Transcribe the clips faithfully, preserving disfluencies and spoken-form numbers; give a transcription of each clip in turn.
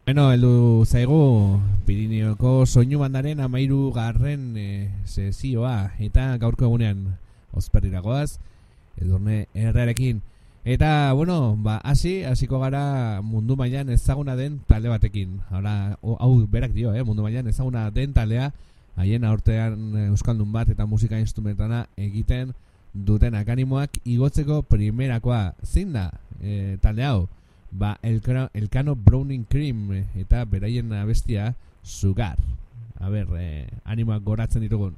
Bueno, heldu zaigu Pirineoko soinu bandaren amairu garren e, sesioa eta gaurko egunean osperdiragoaz Edurne Errearekin. Eta, bueno, ba, hasi, hasiko gara mundu mailan ezaguna den talde batekin. Hala, hau berak dio, eh, mundu mailan ezaguna den taldea, haien aurtean euskaldun bat eta musika instrumentana egiten dutenak animoak igotzeko primerakoa. Zein da e, talde hau? Ba, Elkano Browning Cream eta beraien abestia Sugar. A ber, eh, animoak goratzen ditugun.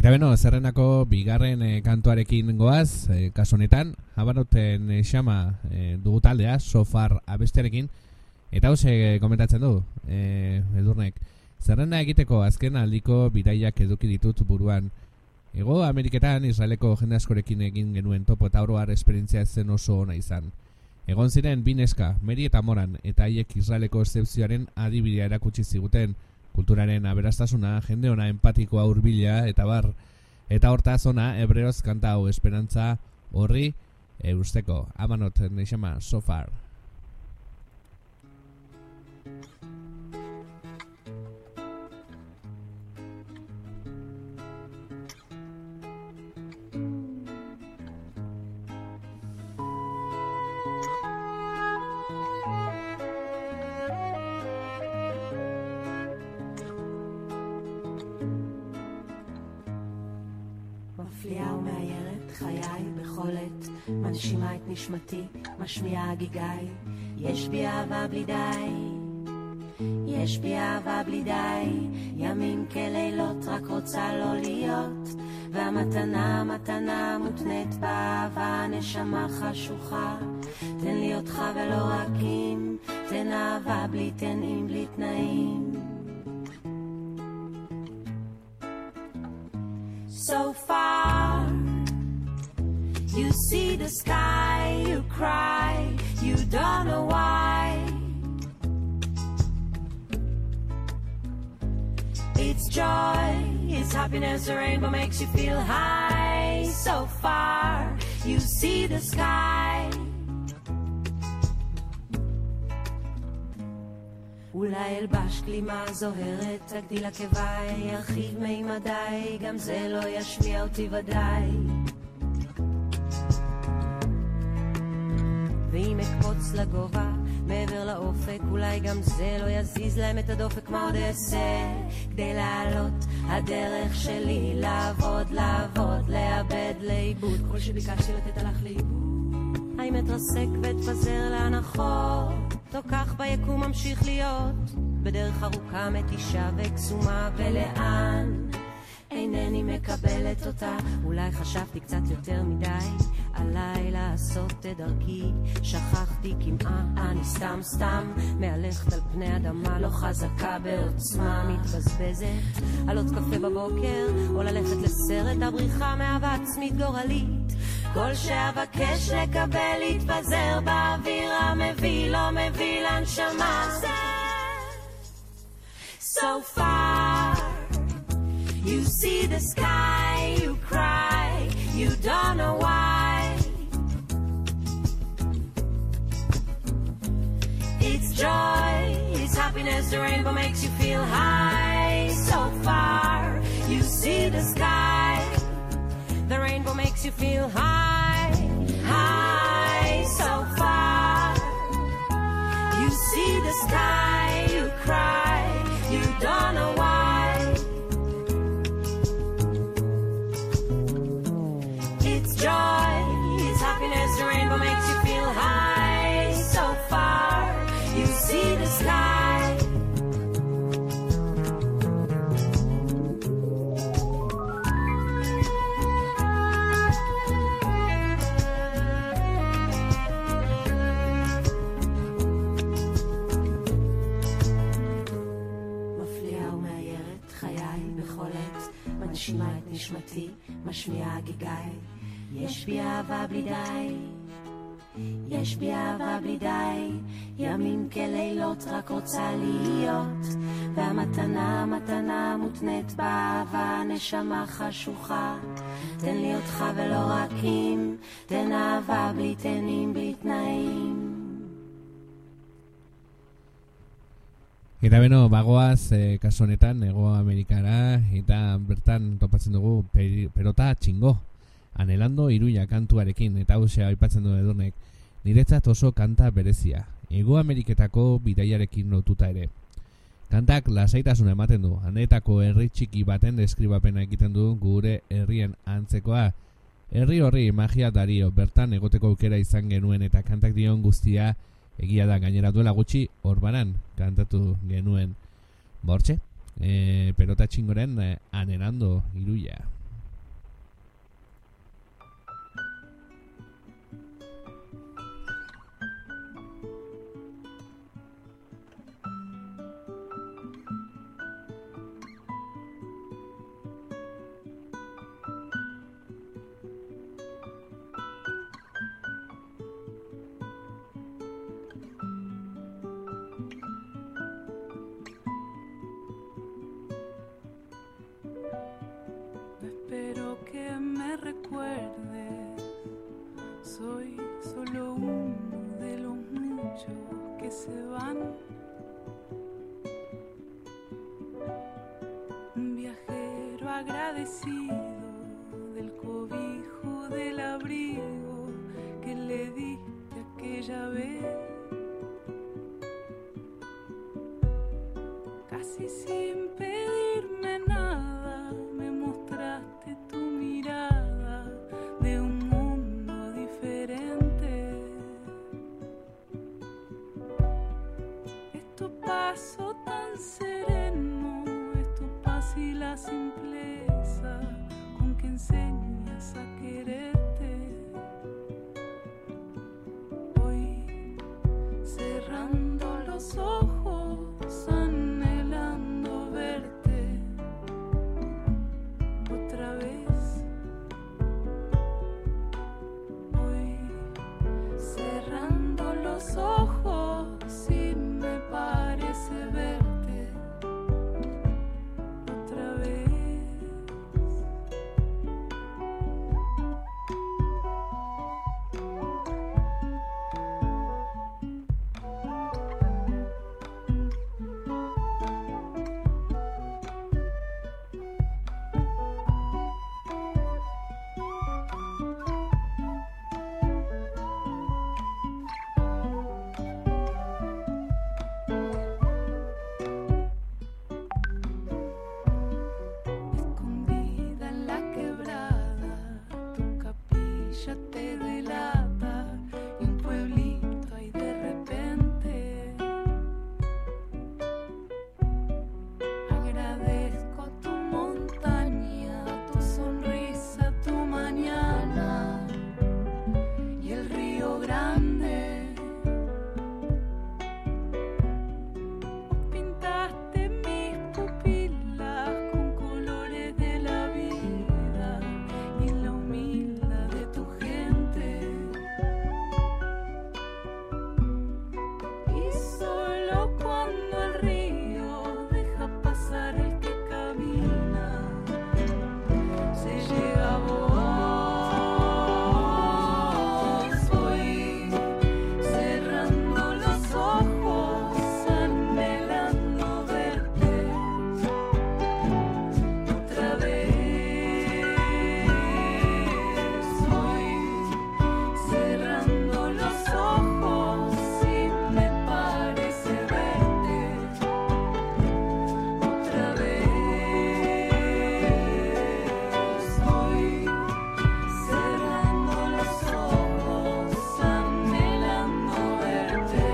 Eta beno, zerrenako bigarren e, kantuarekin goaz, e, kasu honetan, Habaroten e, xama e, dugu taldea, So Far abestiarekin, eta hause komentatzen du, e, Edurnek, zerrenda egiteko azken aldiko bidaiak eduki ditut buruan. Ego Ameriketan Israeleko jende askorekin egin genuen topo eta oro har esperientzia zen oso ona izan. Egon ziren bi neska, Meri eta Moran, eta haiek Israeleko eszepzioaren adibidea erakutsi ziguten, kulturaren aberastasuna, jende ona empatikoa hurbila eta bar, eta hortaz ona hebreoz kanta hau esperantza horri eusteko. Habanot neixama So Far. מפליאה ומאיירת חיי בכל עת, מנשימה את נשמתי, משמיעה גיגי. יש בי אהבה בלי די, יש בי אהבה בלי די, ימים כלילות רק רוצה לא להיות, והמתנה מתנה מותנית באהבה, נשמה חשוכה, תן לי אותך ולא רק אם, תן אהבה בלי תנאים בלי תנאים. So far, you see the sky, you cry, you don't know why. It's joy, it's happiness, the rainbow makes you feel high. So far, you see the sky. אולי אלבש גלימה זוהרת, תגדיל עקביי, ירחיב מימדיי, גם זה לא ישמיע אותי ודאי. ואם אקפוץ לגובה, מעבר לאופק, אולי גם זה לא יזיז להם את הדופק. מה עוד אעשה כדי לעלות? הדרך שלי לעבוד, לעבוד, לאבד, לאיבוד. כל שביקשתי לתת הלך לאיבוד. האם אתרסק ואתפזר להנחות? או כך ביקום ממשיך להיות בדרך ארוכה מתישה וקסומה, ולאן אינני מקבלת אותה. אולי חשבתי קצת יותר מדי עליי לעשות את דרכי, שכחתי כמעט, אני סתם סתם מהלכת על פני אדמה לא חזקה בעוצמה, מתבזבזת על עוד קפה בבוקר או ללכת לסרט, הבריחה מאהבה עצמית גורלית. כל שאבקש לקבל להתפזר באוויר המביא לא מביא לנשמה. So far, you see the sky, you cry, you don't know why. It's joy, it's happiness, the rainbow makes you feel high. So far, you see the sky, the rainbow makes you feel high, high. So far, you see the sky, you cry, you don't know why. It's joy, it's happiness, the rainbow makes you feel high. So far, you see the sky. מנשימה את נשמתי, משמיעה גיגי. יש בי אהבה בלי די, יש בי אהבה בלי די, ימים כלילות רק רוצה להיות, והמתנה מתנה מותנית באהבה, נשמה חשוכה, תן לי אותך ולא רק אם, תן אהבה בלי תנים בלי תנאים. Eta beno, bagoaz, e, kasu honetan, Ego Amerikara, eta bertan topatzen dugu peri, pelota txingo. Anelando Iruia kantuarekin, eta hausia aipatzen du Edurnek. Niretzat oso kanta berezia, Ego Ameriketako bidaiarekin lotuta ere. Kantak lasaitasuna ematen du, hanetako herri txiki baten deskribapena egiten du gure herrien antzekoa. Herri horri magia dario, bertan egoteko aukera izan genuen eta kantak dion guztia egia da, gainera duela gutxi Orbanan kantatu genuen. Bortxe, e, pelota txingoren e, Anelando Iruia. recuerdes, soy solo uno de los muchos que se van. Un viajero agradecido del cobijo, del abrigo que le diste aquella vez. Casi sin pedirme nada, me mostraste tu mirada de un mundo diferente. Es tu paso tan sereno, es tu paz y la simpleza con que enseñas a quererte. Hoy, cerrando los ojos, anhelando verte otra vez. Hoy, cerrando los ojos, sí me parece verte otra vez. Escondida en la quebrada, tu capilla te delata y un pueblito ahí de repente. Agradezco tu montaña, tu sonrisa, tu mañana y el río grande. Vos pintaste mis pupilas con colores de la vida y la humildad de tu gente. Y solo cuando el río deja pasar el que camina, se llega a vos. Hoy, cerrando los ojos, anhelando verte otra vez. Hoy, cerrando los ojos, sí me parece verte otra vez. Hoy, cerrando los ojos, anhelando verte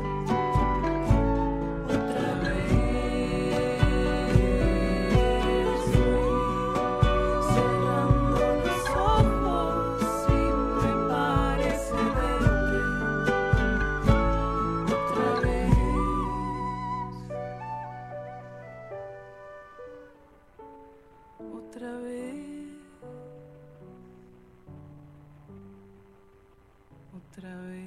otra vez. Hoy, cerrando los ojos, sí me parece verte otra vez. Otra vez, otra vez.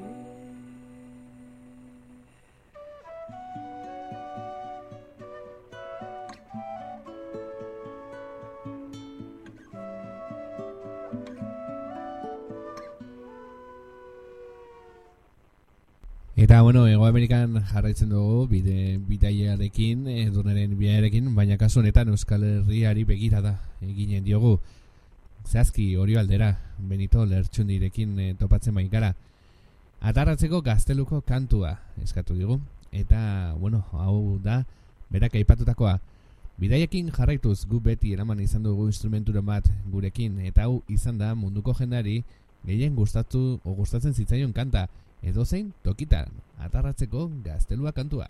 Eta, bueno, Hego Amerikan jarraitzen dugu bide bidaiarekin, Edurneren bidearekin, baina kasu honetan Euskal Herriari begira da eginen diogu. Zehazki hori aldera, Benito Lertxundirekin e, topatzen bain gara. Atarratzeko Gazteluko kantua eskatu digu. Eta, bueno, hau da, berak aipatutakoa. Bidaiekin jarraituz gu beti eraman izan dugu instrumenturen bat gurekin, eta hau izan da munduko jendari gehien gustatu o gustatzen zitzaion kanta, edozein tokitan, atarratzeko Gaztelua kantua.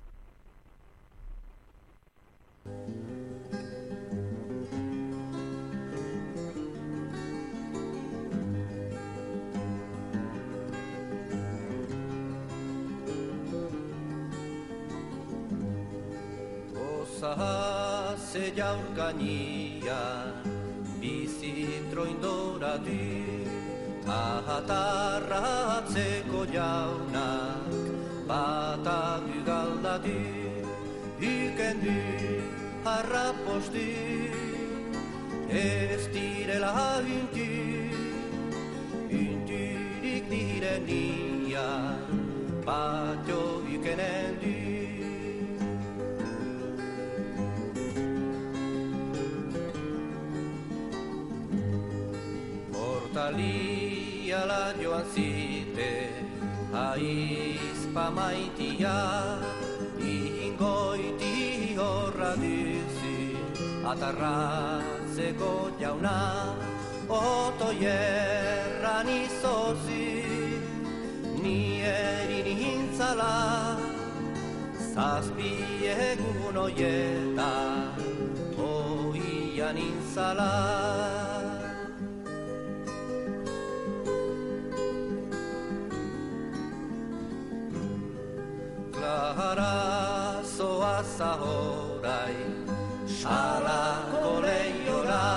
Osa ze jaurkania bizitroindora du, ahatarratzeko jaunak batak galdatu, uken du harrapostu, ez direla inti, intirik direnia, patio ikenen du. Portalia la joan zite, aizpa maitia, ingoiti horra duzi, atarratzeko jauna, otoierran izozi, ni erin hintzala, zazpi egun oieta, oian intzala. Clara zoaz ahorai, salako lehiora,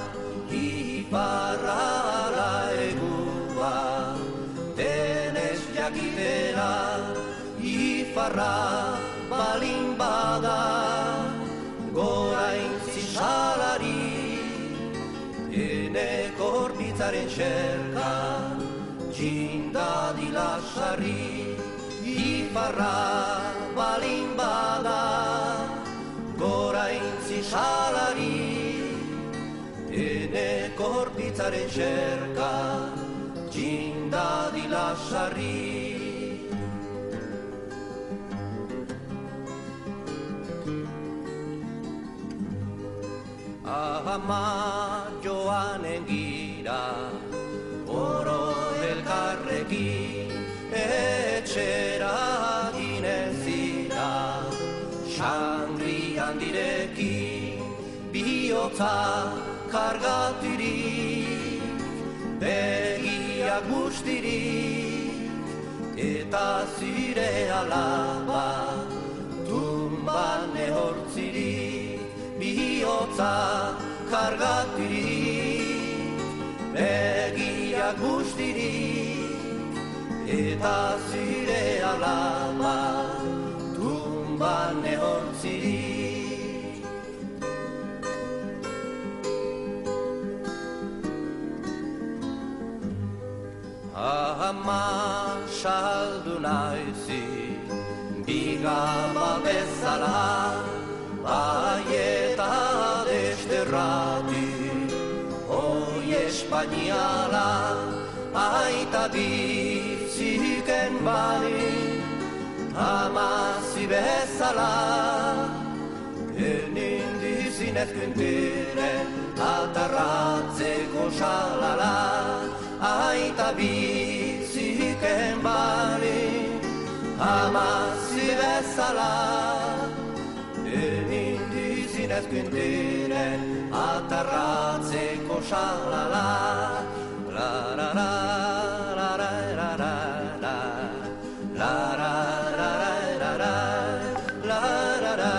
iparra ala egua, denez jakitera, iparra balin bada, gorain zisalari, eneko horbitzaren xerka, jindadila sarri, iparra balin bada, gora intzi salari, eneko horbitzaren xerka, jindadila sarri. Ama joanen gira, oro elkarrekin, etxera ginen zira, sangri handirekin, bihotza kargaturik, begiak guztirik, eta zire alaba, tumban ehortzirik, bihotza kargaturik, begiak guztirik, eta zire alaba, tumban ehortzirik. Ama saldu naizi, bigama bezala, baieta desterrati, oi espainiala, aita biziken bali, amazi bezala, enindizin ezkentiren, atarratzeko salala, aita biziken bali, amazi bezala, enindizin ezkentiren, atarratzeko salala, la la la la la la la la la la la la la la la la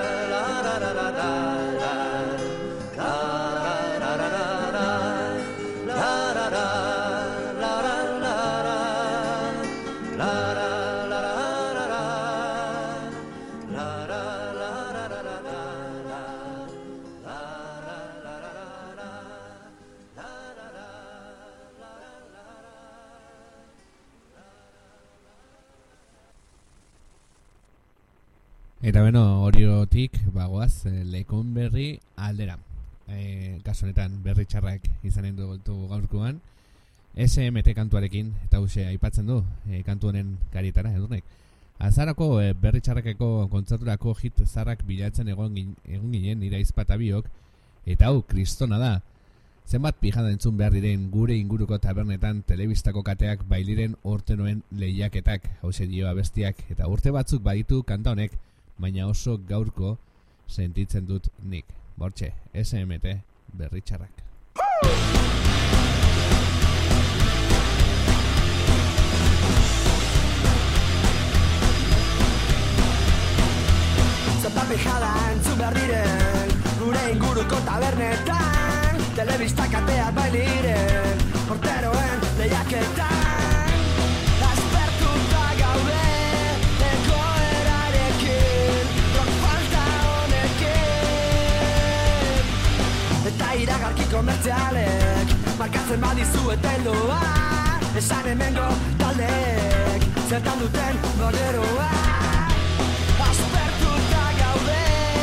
Eta beno, horiotik bagoaz Lekon Berri aldera. E, kasu honetan berri txarrak izanen dugu gaurkoan. S M T kantuarekin, eta hause aipatzen du e, kantu honen karietara, edurnek. Azarako e, berri txarrakeko kontzerturako hit zarrak bilatzen egon, egon ginen iraizpata biok, eta hau kristona da. Zenbat pijada entzun behar diren gure inguruko tabernetan telebistako kateak bailiren ortenoen lehiaketak, hause dio abestiak, eta urte batzuk baditu kanta honek, baina oso gaurko sentitzen dut nik. Bortxe, S M T berri txarrak. Zata pijada entzun behar diren gure inguruko tabernetan telebista kateak bailiren porteroen lehiaketan. Aspertuta gaude egoerarekin rock falta honekin eta iragarkiko Jartzen badizuete loa, esan hemengo taldeek zertan duten boleroa. Aspertuta gaude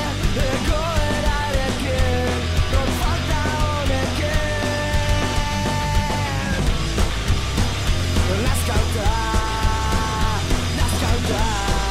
egoerarekin, non falta honekin. Nazkauta, nazkauta.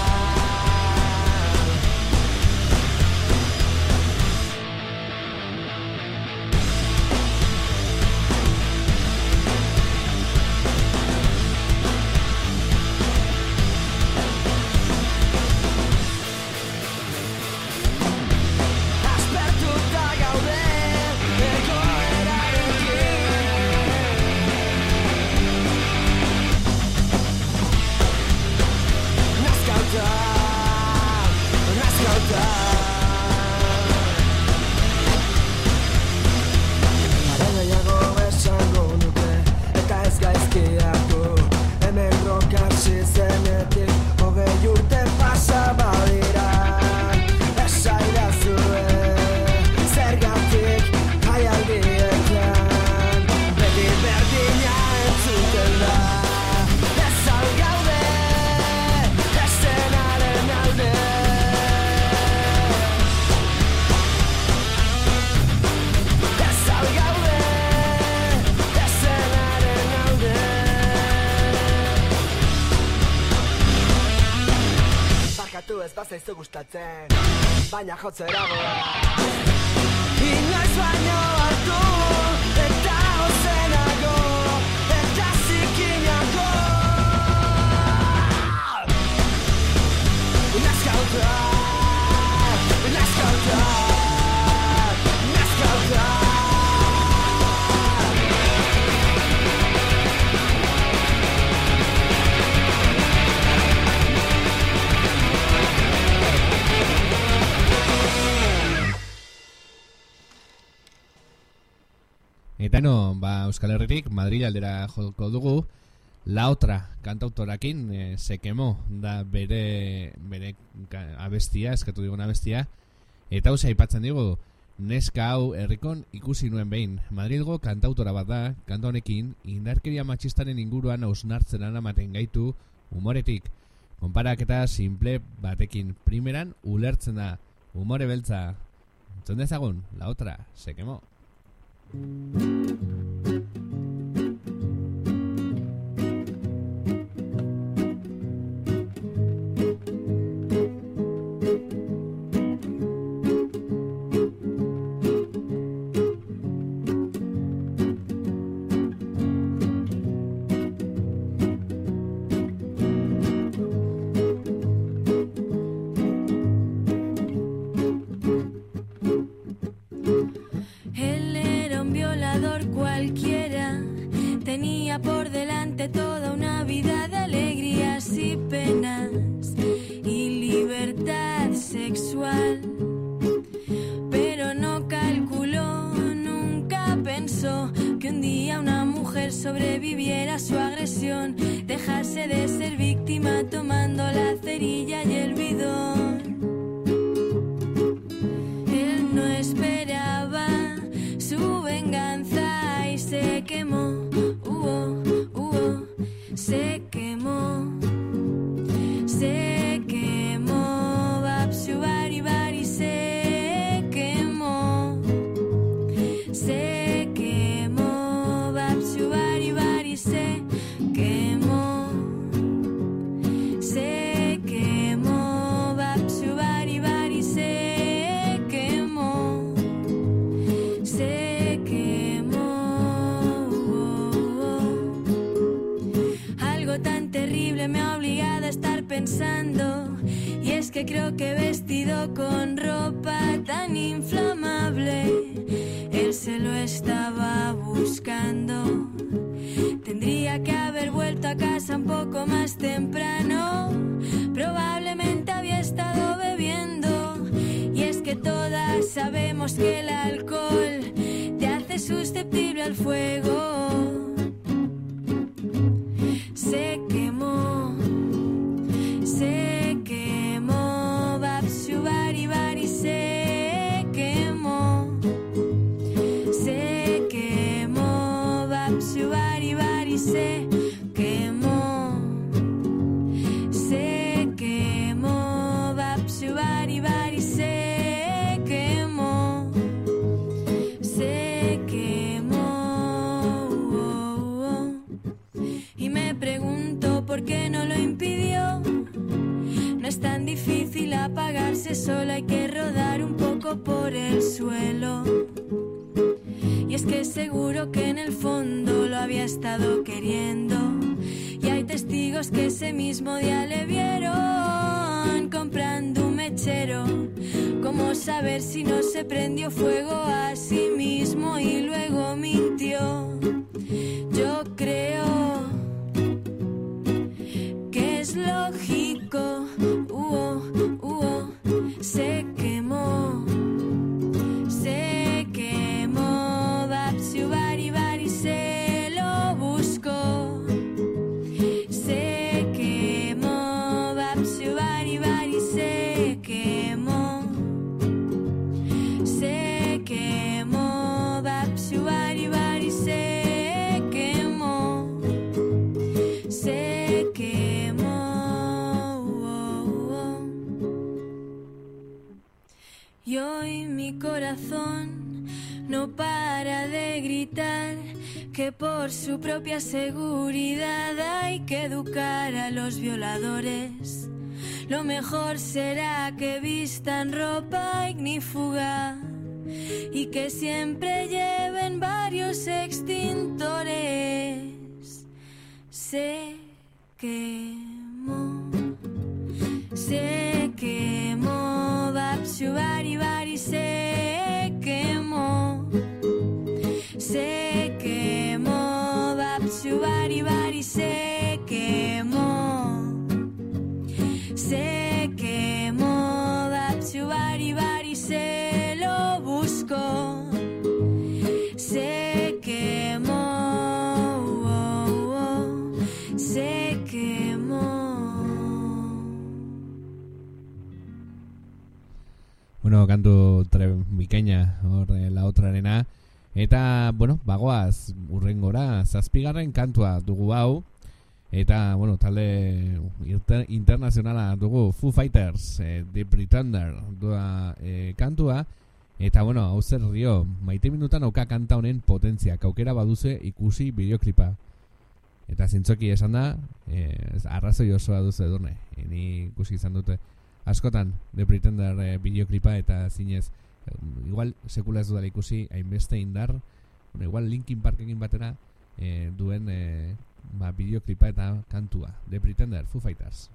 Zaizu gustatzen, baina jotzera goa. Inoiz baino hartu, eta ozenago, eta zikinago. Nazkauta, nazkauta, nazkauta. Eta no, ba, Euskal Herritik Madrid aldera joko dugu La Otra kantautorakin, e, Se Quemó da bere bere abestia, eskatu digun abestia. Eta hausia aipatzen digu, neska hau herrikon ikusi nuen behin. Madrilgo kantautora bat da, kanta honekin indarkeria matxistaren inguruan hausnartzen ematen gaitu humoretik. Konparaketa simple batekin primeran ulertzen da, humore beltza. Entzun dezagun, La Otra, Se Quemó. Por delante toda una vida de alegrías y penas y libertad sexual, pero no calculó, nunca pensó que un día una mujer sobreviviera a su agresión, dejarse de ser víctima tomando la cerilla y el bidón. Él no esperaba su venganza y se quemó. Uh-oh, uh-oh, se quemó, se quemó, Babsu Bari Bari se quemó, se quemó, Babsu Bari Bari se quemó, se quemó, Babsu Bari Bari se quemó, se quemó. Tan terrible me ha obligado a estar pensando, y es que creo que vestido con ropa tan inflamable él se lo estaba buscando. Tendría que haber vuelto a casa un poco más temprano, probablemente había estado bebiendo, y es que todas sabemos que el alcohol te hace susceptible al fuego. Se quemó, se quemó, Babsu Bari Bari se quemó, se quemó, Babsu difícil apagarse, solo hay que rodar un poco por el suelo. Y es que seguro que en el fondo lo había estado queriendo. Y hay testigos que ese mismo día le vieron comprando un mechero. ¿Cómo saber si no se prendió fuego a sí mismo y luego mintió? Yo creo que es lógico. Uh, uh, se quemó, se quemó. Bapsiu bari bari se lo buscó. Se quemó, Bapsiu bari bari se quemó. Se quemó, Bapsiu bari bari se quemó. Se quemó. Oh, oh. Y hoy mi corazón no para de gritar que por su propia seguridad hay que educar a los violadores. Lo mejor será que vistan ropa ignífuga y que siempre lleven varios extintores. Se quemó, se quemó, Bapsiu bari bari se quemó. Se quemó, Bapsiu bari bari se quemó. Se quemó, Bapsiu bari bari se lo buscó. Se quemó, oh, oh, se quemó. Bueno, kantu tre bikaina hor eh, la otra arena. Eta, bueno, bagoaz urrengora, zazpigarren kantua dugu hau. Eta, bueno, talde inter- internazionala dugu, Foo Fighters, eh, The Pretender dua eh, kantua. Eta, bueno, hau zer dio, maite minutan auka kanta honen potentzia, aukera baduze ikusi bideoklipa. Eta zintzoki esan da, eh, arrazoi osoa duzu edurne. E, ni ikusi izan dute askotan The Pretender eh, bideoklipa eta zinez, eh, igual sekula ez dudala ikusi, hainbeste indar, bueno, igual Linkin Parkekin batera eh, duen eh, ba, bideoklipa eta kantua. The Pretender, Foo Fighters.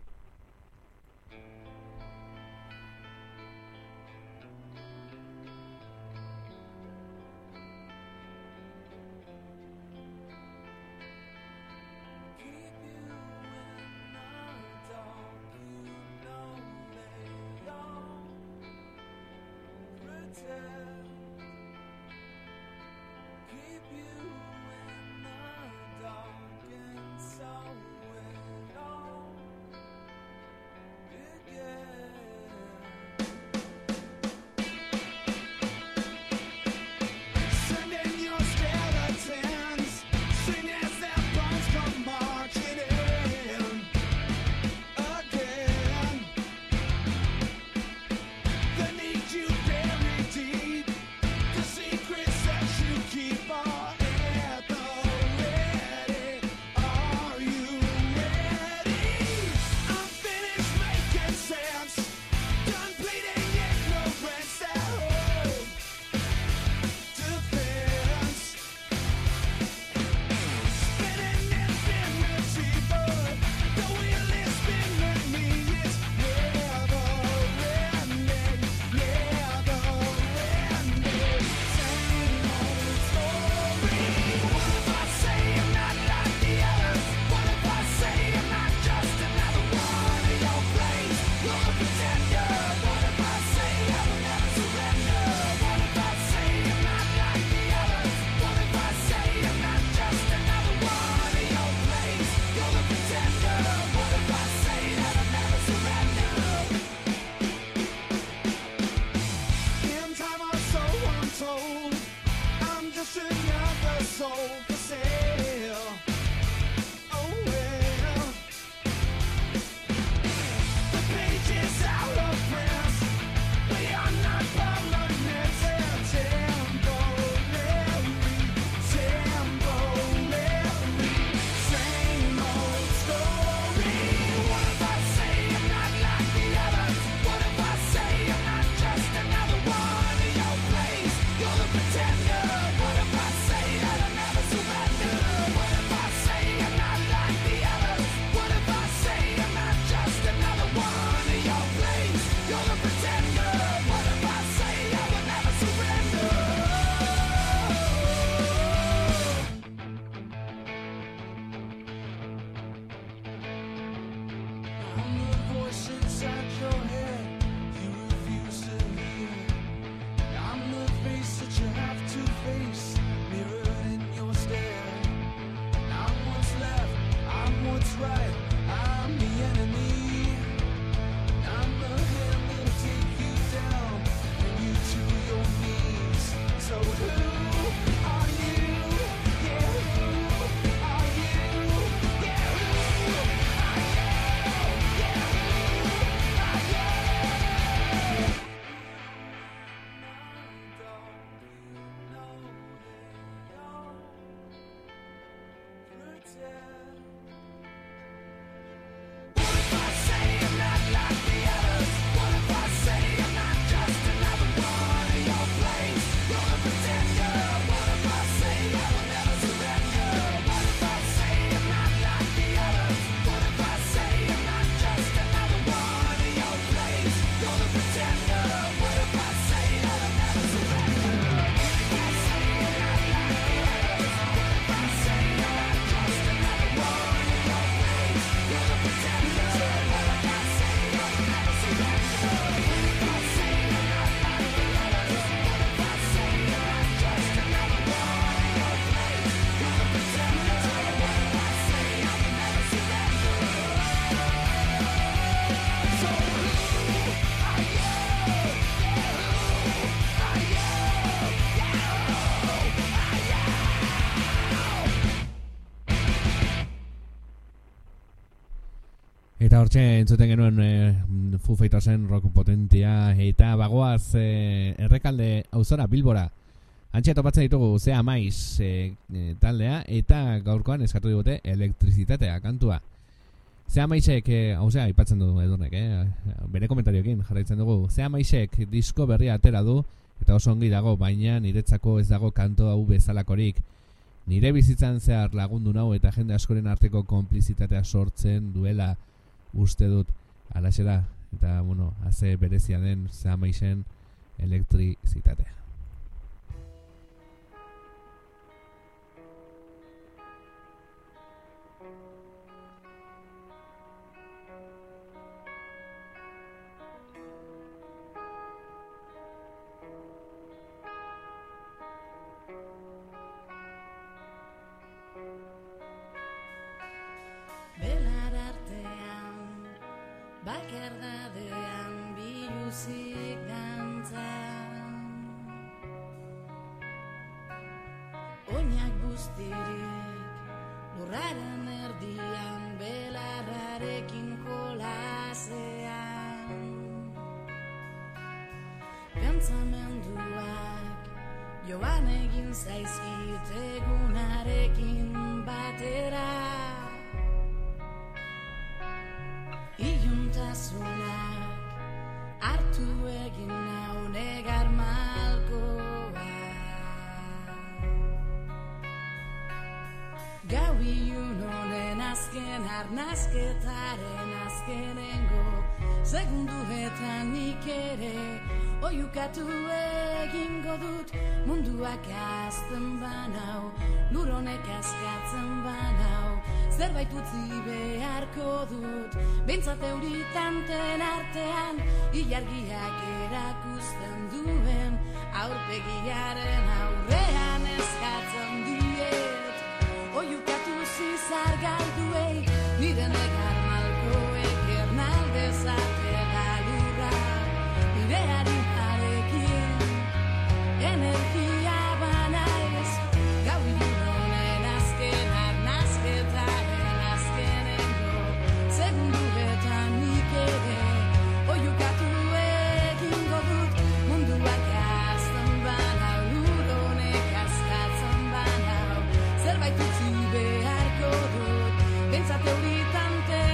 Keep you in the dark and so it all Eta hortxe entzuten genuen e, Foo Fightersen rock potentia eta bagoaz e, Errekalde auzora Bilbora. Antxe topatzen ditugu Zea Maiz e, e, taldea eta gaurkoan eskatu digute elektrizitatea kantua. Zea Maizek, hau zea, ipatzen du Edurnek, eh? Bere komentarioekin jarraitzen dugu. Zea Maizek disko berria atera du eta oso ongi dago, baina niretzako ez dago kanto hau bezalakorik. Nire bizitzan zehar lagundu nau eta jende askoren arteko konplizitatea sortzen duela uste dut alaxe da. Eta, bueno, haze berezia den Zea Maizen elektrizitatea. Bakardadean biluzik dantza, oinak guztirik lurraren erdian belarrarekin jolasean. Pentsamenduak joan egin zaizkit egunarekin batera, iluntasunak hartu egin nau negar malkoa. Gau ilun honen azken arnazketaren azkenengo segunduetan nik ere oiukatu egingo dut. Munduak azten banau, lur honek askatzen banau, zerbait utzi beharko dut. Behintzat euritanten artean ilargiak erakusten duen aurpegiaren aurrean eskatzen diet. Oiukatu zizar galduei nire negar malkoek ernaldezatera lurra, nire harinarekin energia banaiz. Gau ilun honen azken arnazketaren azkenengo segunduetan nik ere oiukatu egingo dut. Munduak azten banau, lur honek askatzen banau, zerbait utzi beharko dut. Bentsat euritante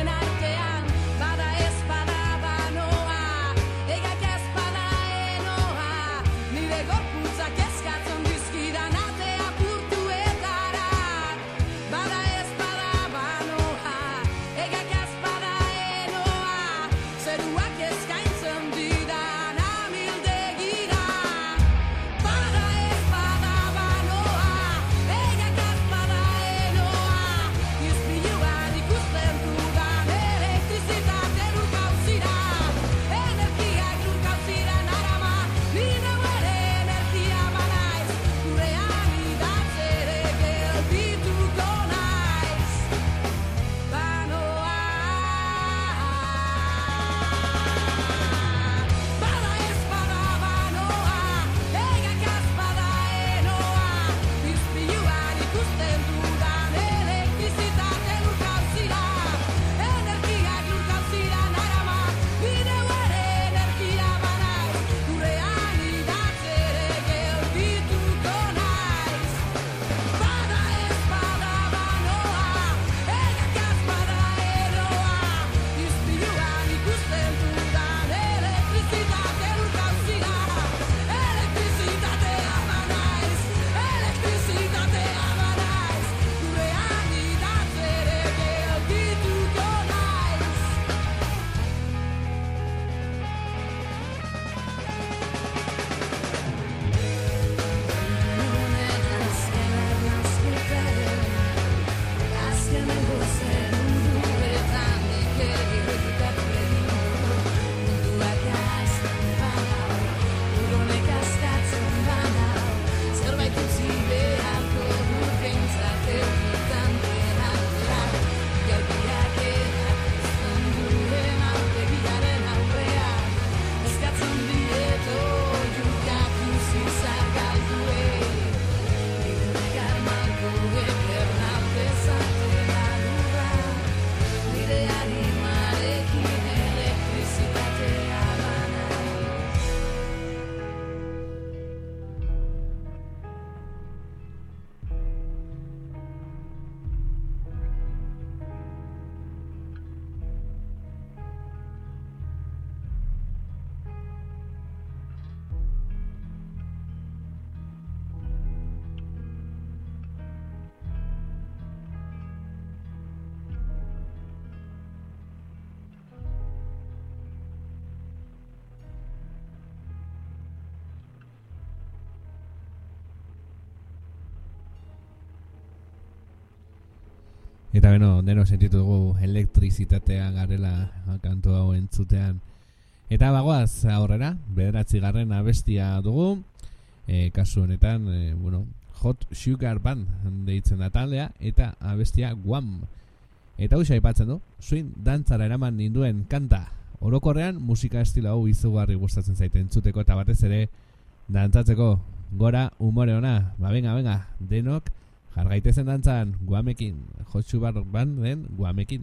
Eta beno, deno sentitu dugu elektrizitatea garela kantu hau entzutean. Eta bagoaz aurrera, bederatzigarren abestia dugu, e, kasu honetan, e, bueno, Hot Sugar Band deitzen da taldea, eta abestia Guam. Eta hau aipatzen du, swing dantzara eraman ninduen kanta. Orokorrean musika estilo hau izugarri gustatzen zaite entzuteko eta batez ere dantzatzeko. Gora umore ona, ba venga, venga, denok jargaitezen dantzan Guamekin, Hot Sugar Band den Guamekin.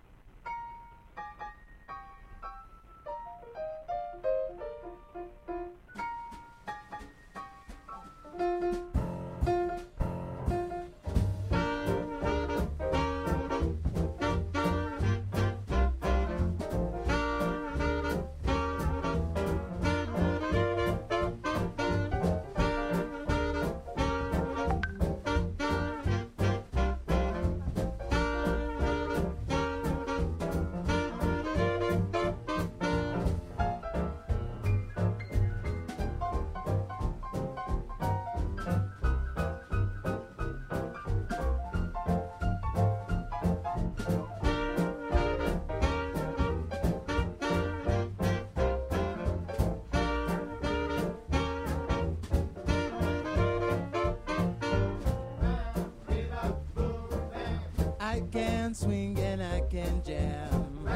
I can swing and I can jam.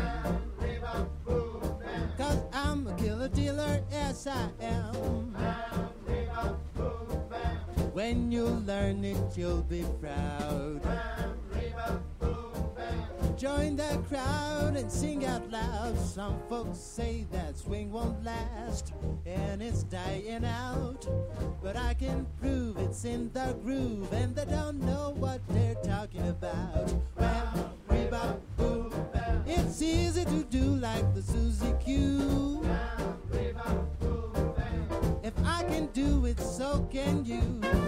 Cause I'm a killer dealer, yes I am. When you learn it, you'll be proud. Join the crowd and sing out loud. Some folks say that swing won't last and it's dying out, but I can prove it's in the groove and they don't know what they're talking about. Wham, rebop, boom, bam. It's easy to do like the Suzy Q. If I can do it, so can you.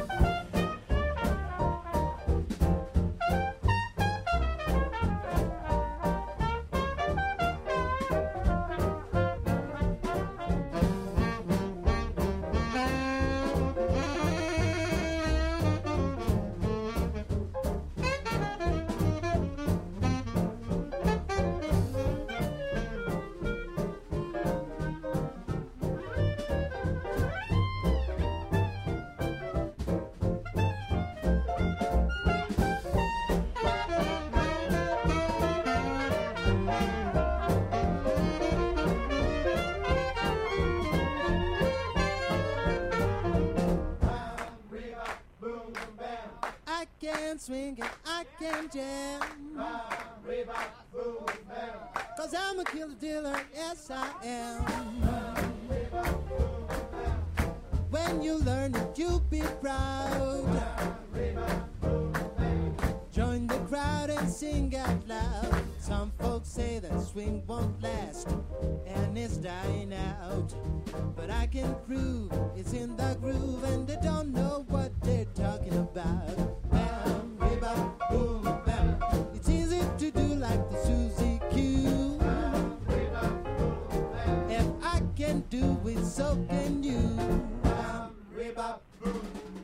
I can swing and I can jam. Cause I'm a killer dealer, yes I am. When you learn it, you'll be proud. Join the crowd and sing out loud. Some folks say that swing won't last and it's dying out, but I can prove it's in the groove and they don't know what they're talking about. Bam, rebop, boom, bam. It's easy to do like the Suzy Q. If I can do it, so can you. Bam, rebop, boom.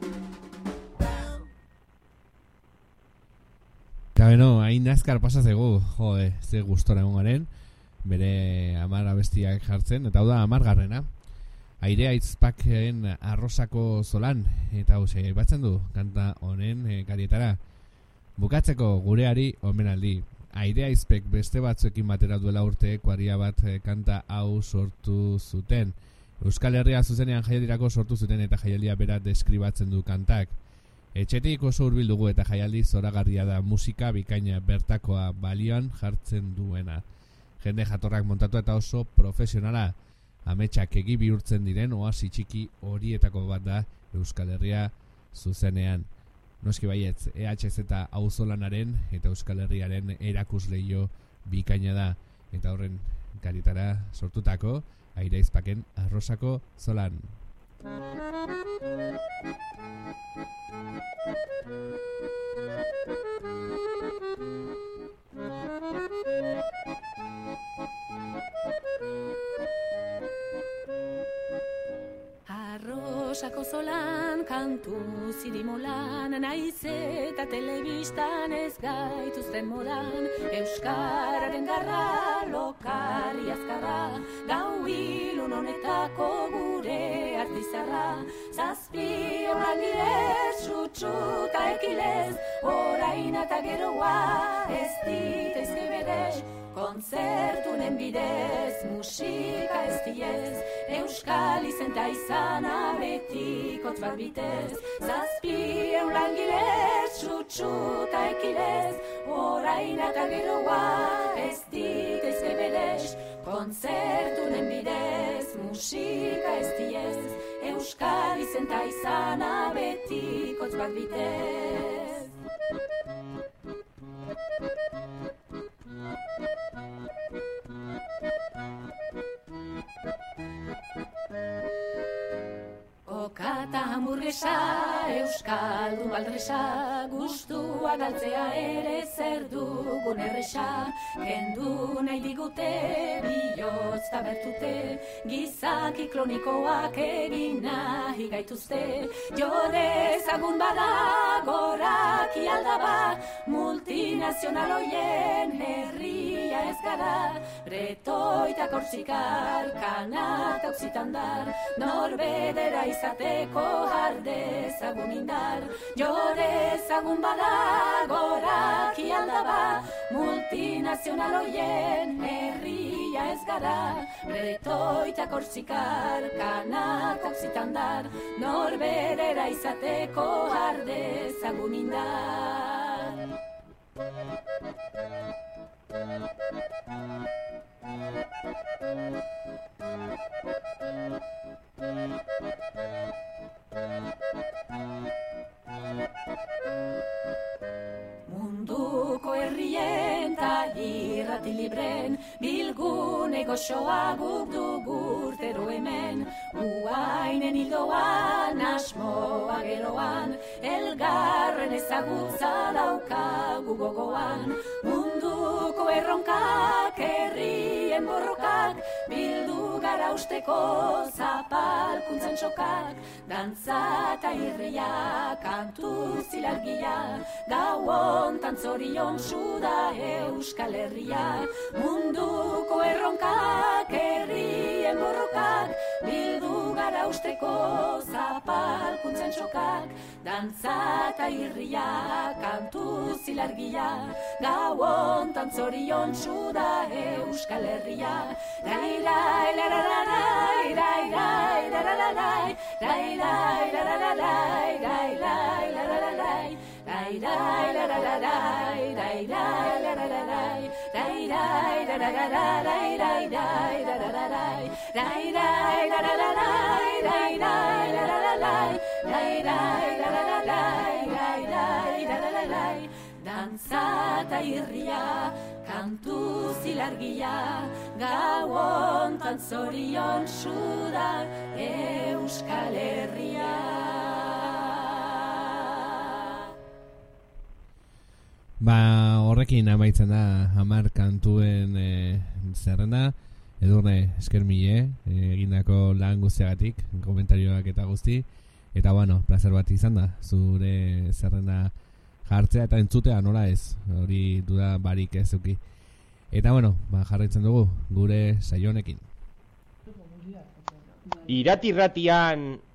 Eta beno, hain azkar pasazegu, jode, ze gustora egon garen, bere amar abestiak jartzen, eta hau da amargarrena. Airea Itzpaken Arrosako Zolan, eta hau zei batzen du, kanta honen e, karietara. Bukatzeko gureari omenaldi. Airea Itzpek beste batzuekin batera duela urte kuaria bat e, kanta hau sortu zuten. Euskal Herria zuzenean jaialdirako sortu zuten eta jaialdia bera deskribatzen du kantak. Etxetik oso hurbil dugu eta jaialdi zoragarria da, musika bikaina bertakoa balioan jartzen duena. Jende jatorrak montatu eta oso profesionala. Ametsak egi bihurtzen diren oasi txiki horietako bat da Euskal Herria zuzenean. Noski baietz, E H Z auzolanaren eta Euskal Herriaren erakusleio bikaina da. Eta horren karitara sortutako Airea Itzpaken Arrosako Zolan. Arroz fosako zolan, kantu zirimolan, naiz eta telebistan ez gaituzten modan, euskararen garra, lokari azkarra, gau ilun honetako gure artizarra, zazpi orangilez, sutsuta ekilez, orain eta geroa, ez diteizke berez, kontzertunen bidez, musika ez diez, euskal izenta izana betikotz bat bitez, zazpi eun langilez, sutsuta ekilez, orain eta geroa, ez diteizke berez, kontzertunen bidez, musika ez diez, euskal izenta izana betikotz bat bitez. Okata hamburguesa, euskaldun baldresa, gustua galtzea ere zer dugun erresa, kendu nahi digute, bihotz tabertute, gizaki klonikoak egin nahi gaituzte, jode ezagun bada, goraki aldaba, multinazional hoien herria ez gara, breto eta kortsikar, kanata oksitandar, norbedera izateko jardezagun indar, jodezagun bada, goraki aldaba, multinazional hoien herria ez gara, breto eta kortsikar, kanata oksitandar, norbedera izateko jardezagun indar. Munduko herrien ta irrati libren, bilgune goxoa guk dugu urtero hemen, uainen hildoan, asmoa geroan, elgarren ezagutza daukagu gogoan, munduko erronkak, herrien borrokak, bildu gara usteko zapalkuntzen sokak, dantza eta irria, kantu zilargia, gau hontan zorion da Euskal Herria, munduko erronkak, herrien borrokak, bildu gara usteko zapalkuntzen sokak, dantza eta irria, kantu zilargia, gau hontan zorion da Euskal Herria, rai rai la la la rai rai rai la la la rai rai rai la la la rai rai rai la la la rai rai rai la la la rai rai rai la la la rai rai rai la la la rai rai rai la la la rai rai rai la la la rai rai rai la la la rai rai rai la la la rai rai rai la la la rai dantza eta irria, kantu zilargia, gau hontan zorion da Euskal Herria. Ba, horrekin amaitzen da hamar kantuen e, zerrenda, Edurne esker mile, e, egindako lan guztiagatik, komentarioak eta guzti, eta bueno, placer bat izan da, zure zerrenda jartzea eta entzutea nola ez, hori duda barik ez euki. Eta bueno, ba, jarraitzen dugu gure saio honekin. Irati-ratian